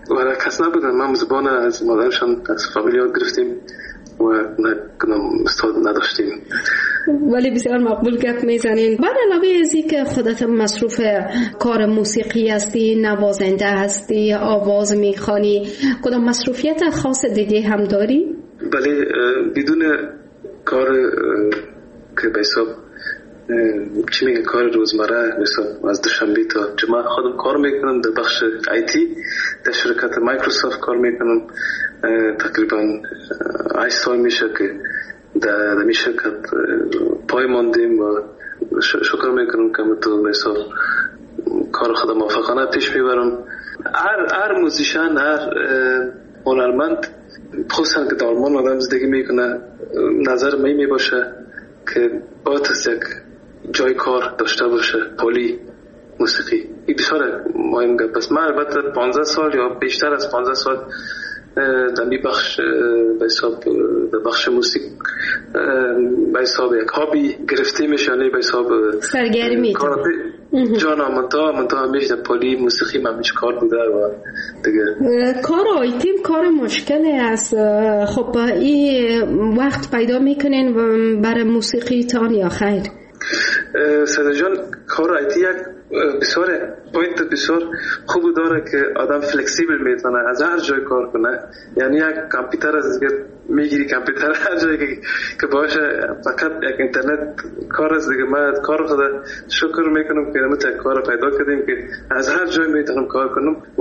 و کس نبودن. ما زبان از مادرشان از فامیل گرفتیم و استاد نداشتیم. ولی بسیار مقبول گپ میزنین. بعد علاوه از این که خودت مصروف کار موسیقی هستی، نوازنده هستی، آواز میخوانی، کدام مصروفیت خاص دیگه هم داری؟ بله، بدون کار که به حساب چی میگه کار روزمره، مثلا از دوشنبه تا جمعه خودم کار میکنم در بخش آیتی در شرکت مایکروسافت کار میکنم. تقریبا 8 سال میشه که در می شرکت پای ماندیم و شکر میکنم که تو مثلا کار خودم موفقانه پیش میبرم. هر موزیشن، هر هنرمند خصوصا که در آلمان آدم زندگی میکنه، نظر می باشه که باید یک جای کار داشته باشه، پولی موسیقی. این بسیار مهم گپ است. من البته 15 سال یا بیشتر از 15 سال در می بخش به حساب در بخش موسیقی به حساب یک هابی گرفته میشه، یعنی به حساب سرگرمی جانا منتا همیشه در پولی موسیقی من همیشه کار بوده و دیگه. کار آیتیم کار مشکلی است. خب این وقت پیدا میکنین برای موسیقی تان یا خیر؟ ساده جان، کار آیتی یک بسیار پوینت بسیار خوب داره که آدم فلکسیبل میتونه از هر جای کار کنه. یعنی یک کامپیوتر از دیگه میگیری، کامپیوتر هر جایی که باشه، فقط یک اینترنت کار است دیگه. من کار خدا شکر میکنم که نمیتونم کار پیدا کردیم که از هر جای میتونم کار کنم و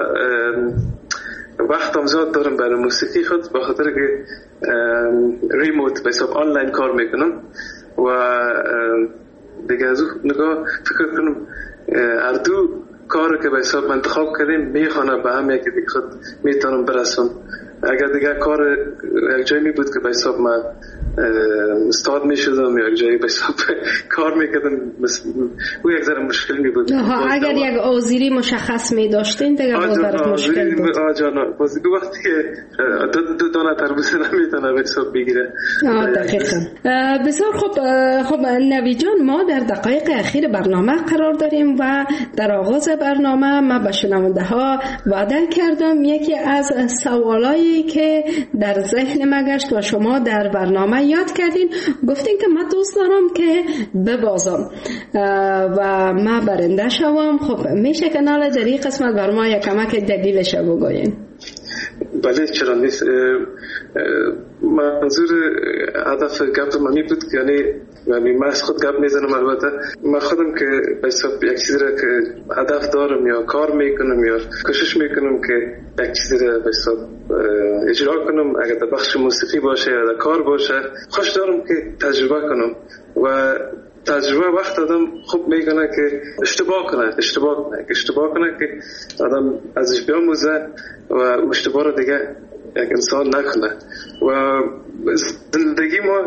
وقتم زیاد دارم برای موسیقی خود، به خاطر که ریموت به حساب آنلاین کار میکنم و دیگه از نگاه فکر کنم هر دو کار که به حساب انتخاب کردیم میخوانه به هم یکی دیگه خود میتونم برسون. اگر دیگه کار یک جایی می بود که به حساب من استاد می شدم یا یک جایی به حساب کار میکردم، او یک ذره مشکل می بود. اگر یک آذری مشخص می داشتین دیگه باز برات مشکل بود. باز دو وقتی که دو دانه تربوز نمیتونه به حساب بگیره. دقیقا. بسیار خب نوید جان، ما در دقایق اخیر برنامه قرار داریم و در آغاز برنامه ما به شنونده ها وعده کردم یکی از سوالایی که در ذهن ما گشت و شما در برنامه یاد کردین، گفتین که من دوست دارم که ببازم و ما برنده شوم. خب میشه که ناله در این قسمت بر ما یک کمک دلیلش بگوین؟ بله، چرا نیست. منظور هدف گپ من بود که یعنی من از خود گپ میزنم. البته من خودم که به حساب یک چیزی را که هدف دارم یا کار میکنم یا کوشش میکنم که یک چیزی را به حساب اجرا کنم، اگر در بخش موسیقی باشه یا در کار باشه، خوش دارم که تجربه کنم و تجربه وقت آدم خوب میکنه که اشتباه کنه که آدم ازش بیاموزه و اشتباه رو دیگه یک انسان نکنه. و زندگی ما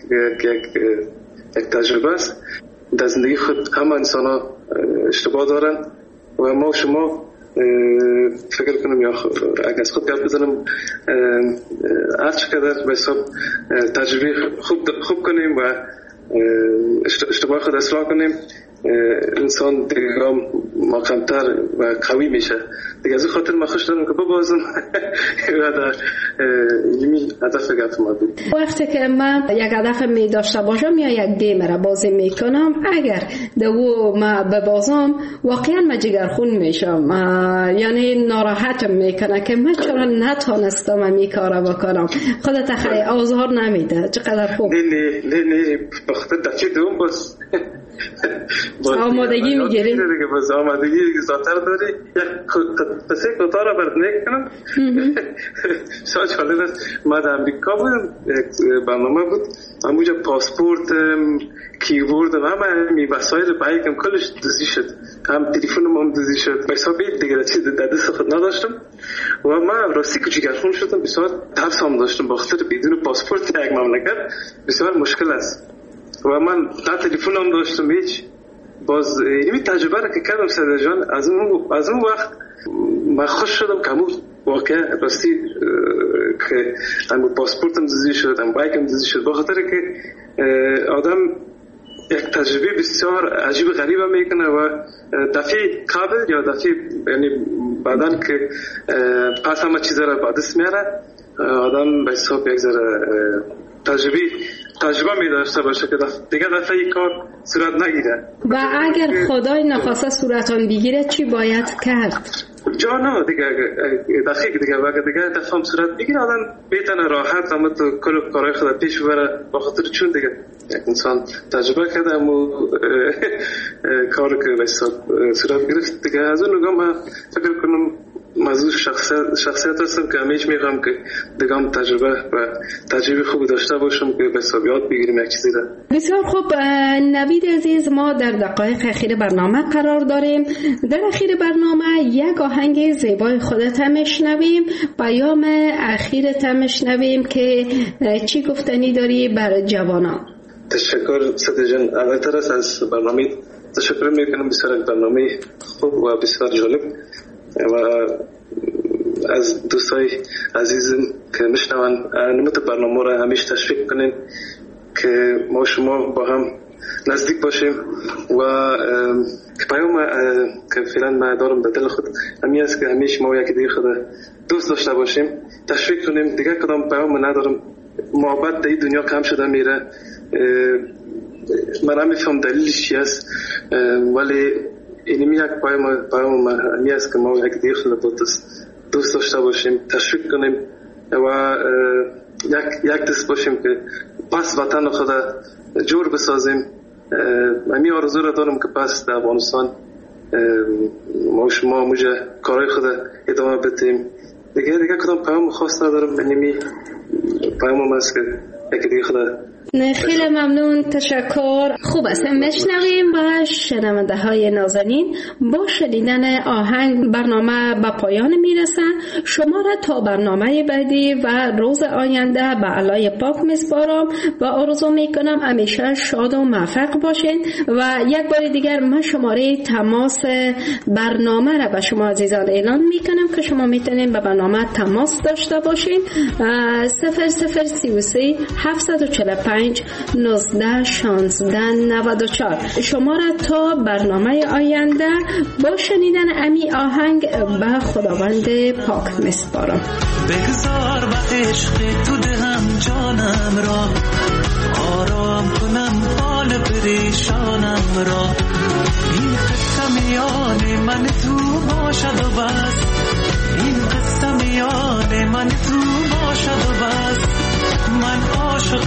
یک تجربه است. در زندگی خود همه انسان ها اشتباه دارن و ما شما فکر کنم یا اگر از خود گپ بزنم هر چقدر به حساب تجربه خوب کنیم و اشتباه خود اصلاح کنیم، انسان دیگه محکم‌تر و قوی میشه دیگه. از این خاطر من خوش دارم که ببازم و در یمی هدف گفت ما بود. وقتی که من یک هدف می داشته باشم یا یک گیم را بازی میکنم، اگر دو ما ببازم واقعا من جگرخون میشم، یعنی ناراحتم میکنه که من چرا نتونستم این کارا بکنم. خودت خیلی آزار نمیده. چقدر خوب. نه بخاطر دفعه دوم باز آمادگی میگیری دیگه، باز آمادگی زیادتر داری. قصه کوتاه را برات میگم. شاید جالب است. من در امریکا بودم، برنامه بود، اونجا پاسپورتم، کیبوردم، همه وسایل بایکم کلش دزدی شد، هم تلفنم هم دزدی شد. به حساب دیگه چیز در دست خود نداشتم و من راستی کوچیک‌ترخون شدم. بسیار ترس هم داشتم، بخاطر بدون پاسپورت یک مملکت بسیار مشکل است و من نه تلفن هم داشتم هیچ. باز این تجربه را که کردم ساده جان، از اون وقت من خوش شدم که واقعا راستی که هم پاسپورتم دزدی شد، هم بایکم دزدی شد، بخاطر که آدم یک تجربه بسیار عجیب غریب میکنه و دفعه قبل یا دفعه یعنی بعدن که پس همه چیز را به دست میاره آدم به حساب یک ذره تجربه می داشته باشه که دیگه دفعه کار صورت نگیره. و اگر خدای نخواسته صورتان بگیره چی باید کرد؟ جانا دیگه دقیق دیگه وقت دیگه دفعه هم صورت بگیره آدم بیتنه راحت همه تو کل کارهای خود پیش ببره با خاطر چون دیگه یک انسان تجربه کرده و کار که به حساب صورت گرفت دیگه. از اون نگاه من فکر کنم موضوع شخصیت هستم که همیشه میخوام که دیگه هم تجربه خوب داشته باشم که به حساب یاد بگیریم یک چیزی را. بسیار خوب نوید عزیز، ما در دقایق اخیر برنامه قرار داریم. در اخیر برنامه یک آهنگ زیبای خودت میشنویم، پیام اخیرت میشنویم که چی گفتنی داری بر جوانان. تشکر سید جان، اولتر از برنامه تشکر میکنم، بسیار برنامه خوب و بسیار جالب و از دوستای عزیزم که میشنون نمت برنامه را همیشه تشویق کنین که ما شما با هم نزدیک باشیم و پیام که فعلا ما دارم به دل خود همین است که همیشه ما یکی دیگه خود دوست داشته باشیم، تشویق کنیم. دیگه کدام پیام ندارم، محبت در دنیا کم شده میره، من نمیفهم دلیلش چی است، ولی اینمی یک پیام همی است که ما یک دیگه خود دوست داشته باشیم، تشویق کنیم و یک دست باشیم که پس وطن خود جور بسازیم. همی آرزو را دارم که پس در افغانستان ما شما موجه کارهای خود ادامه بدیم. دیگه کدام پیام خاص ندارم، اینمی پیام است که یک دیگه خود. خیلی ممنون، تشکر. خوب است، میشنویم با شنونده های نازنین. با شنیدن آهنگ برنامه به پایان میرسه. شما را تا برنامه بعدی و روز آینده به علای پاک میسپارم و آرزو میکنم همیشه شاد و موفق باشین. و یک بار دیگر من شماره تماس برنامه را به شما عزیزان اعلان میکنم که شما میتونین به برنامه تماس داشته باشین. 0033 745 19 16 94. شما را تا برنامه آینده با شنیدن امی آهنگ به خداوند پاک میسپارم. بگذار به عشق تو دهم جانم را، آرام کنم حال پریشانم را. این قصه میان من تو باشد و بس، این قصه میان من تو باشد و بس. من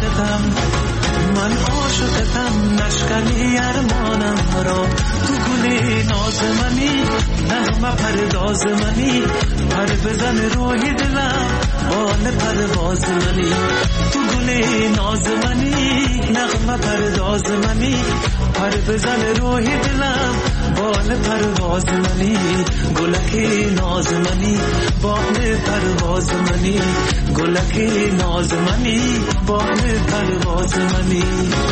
عاشقتم نشکنی ارمانم را. تو گل ناز منی نغمه پرداز منی، پر بزن روی دلم بال پرواز منی. تو گل ناز منی نغمه پرداز منی، پر بزن روی دلم بال پرواز منی. گلکی ناز منی بال پرواز منی، گلکی ناز منی بال پرواز منی.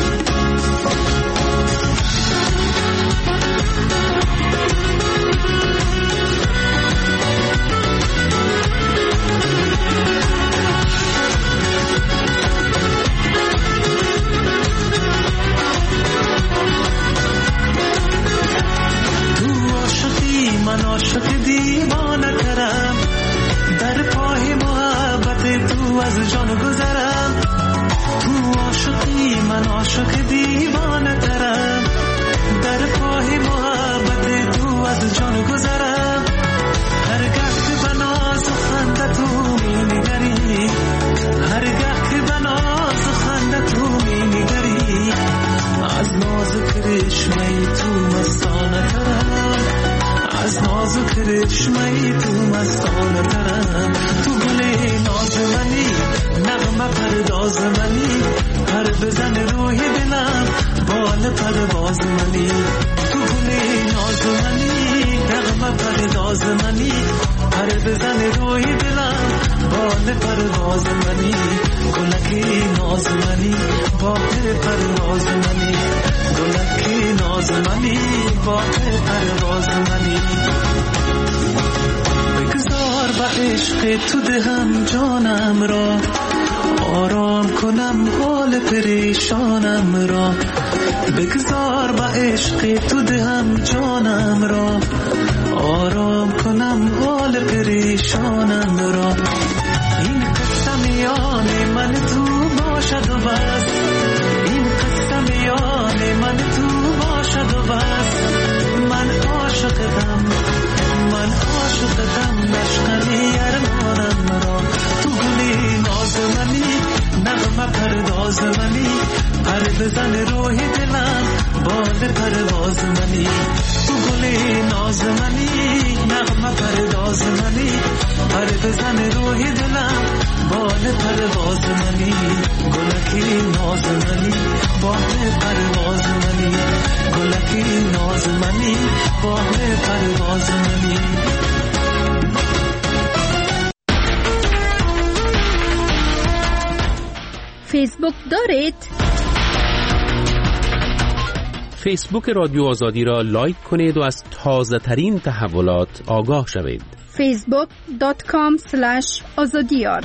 من عاشق دیوانه ترم، در پای محبت تو از جان گذرم. تو عاشقی من عاشق دیوانه ترم، در پای محبت تو از جان گذرم. هرگاه که به ناز و خنده تو می نگری، هرگاه که به ناز و خنده تو می نگری، از ناز و کرشمه تو مستانه ترم، از ناز و کرشمه تو مستانه ترم. تو گل ناز منی نغمه پرداز منی، پر بزن روی دلم بال پرواز منی. تو گل ناز منی نغمه پرداز منی، پر بزن روی دلم بال پرواز منی. گلکی ناز منی بال پرواز منی، گلکی ناز منی بال پرواز منی. بگذار به عشق تو دهم جانم را، آرام کنم حال پریشانم را، بگذار با عشق تو دهم جانم را، آرام کنم حال پریشانم را. این قصه میان من تو باشد و بس، این قصه میان من تو باشد و بس. من عاشقتم، من عاشقتم، نشکنی ارمانم را. تو گلی ناز منی، نغمه پرداز منی، پر بزن روح دلم بال پرواز منی. تو گلی ناز منی، نغمه پرداز منی، پر بزن روح دلم بال پرواز منی. گلکی ناز منی، بال پرواز منی، گلکی ناز منی، بال پرواز منی. فیسبوک دارید؟ فیسبوک رادیو آزادی را لایک کنید و از تازه ترین تحولات آگاه شوید. facebook.com/azadiyar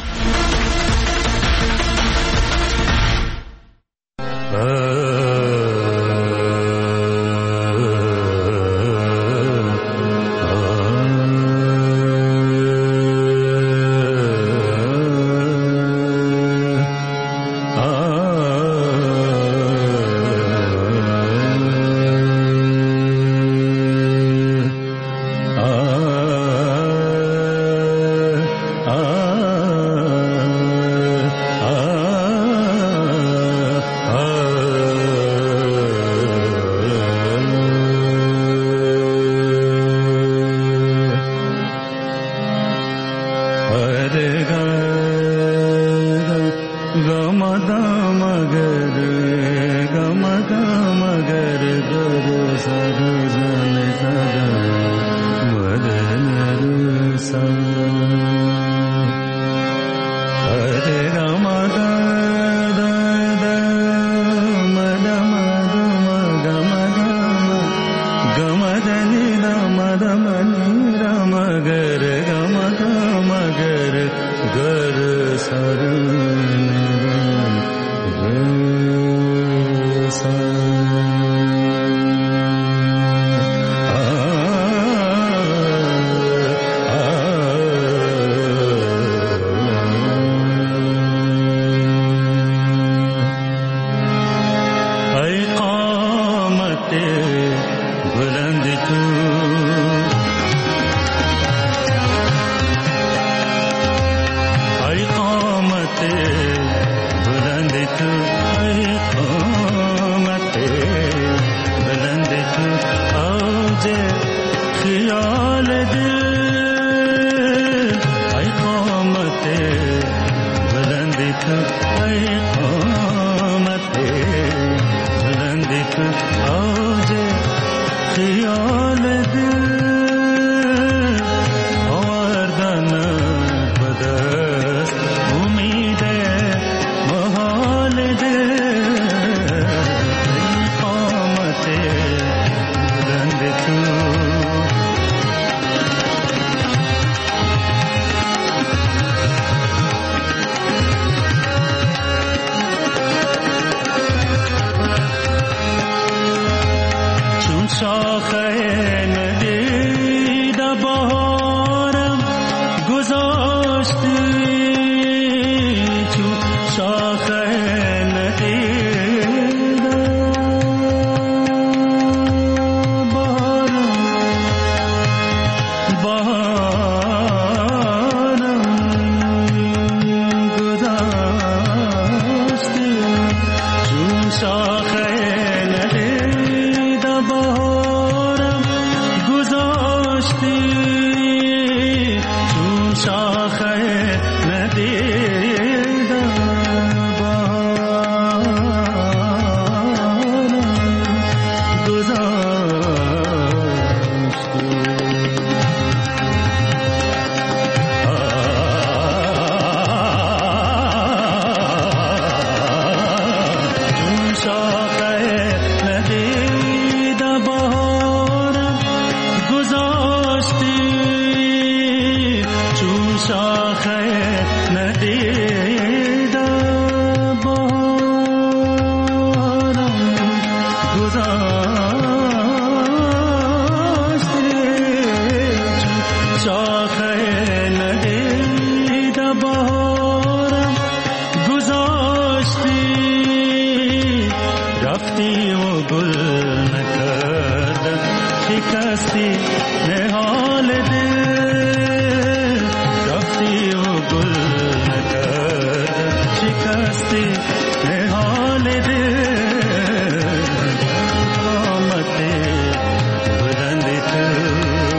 نهال دل رفتی و گل نکرد شکستی نهال دل قامت بلند تو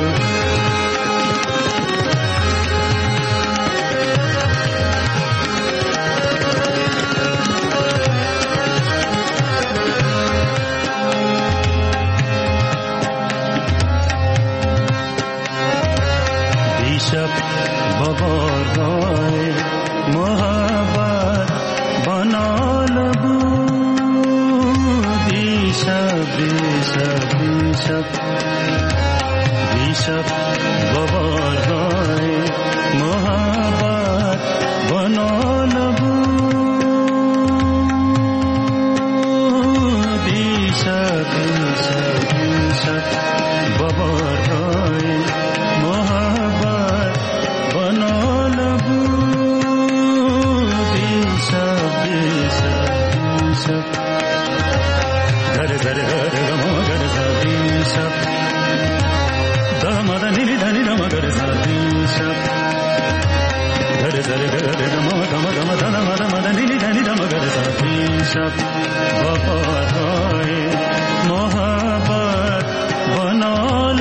دیشب ببارهای محبت بنال بود دیشب ببارهای محبت بنال بود دیشب ببارهای محبت بنال بود دیشب گر گر گما گر دیشب داماد نیلی دانی دام گر دیشب گر گما گما گما داماد نیلی دانی دام گر دیشب وفاهای محبت بنال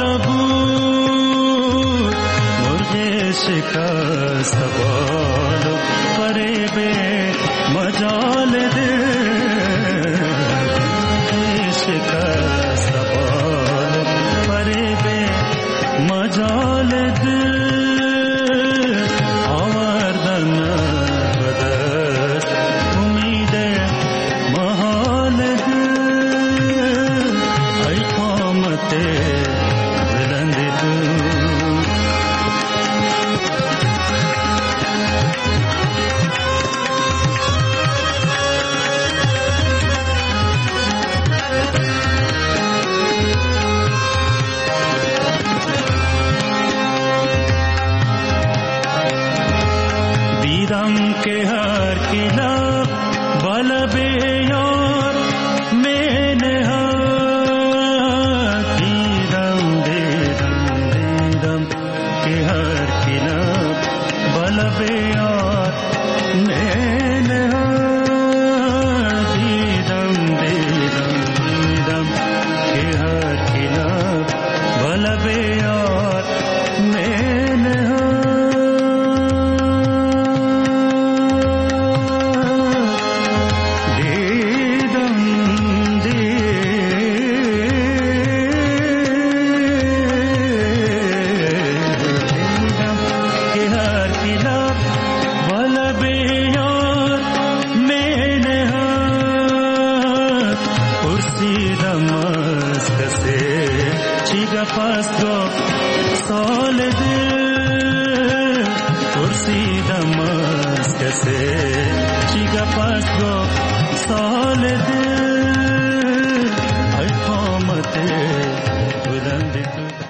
بود مرغ شکست بالو فریب مجال دل شکست بالو فریب مجال دل آوردن بدست امید محال دل ای قامت بلند تو دیدم که هر کلاب بلب یار میں نهاد دیدم که هر کلاب بلب یار میں نهاد دیدم که هر کلاب بلب یار میں نهاد سال دل پرسیدم از کسی چی گپ است گفت سال دل ای قامت بلند تو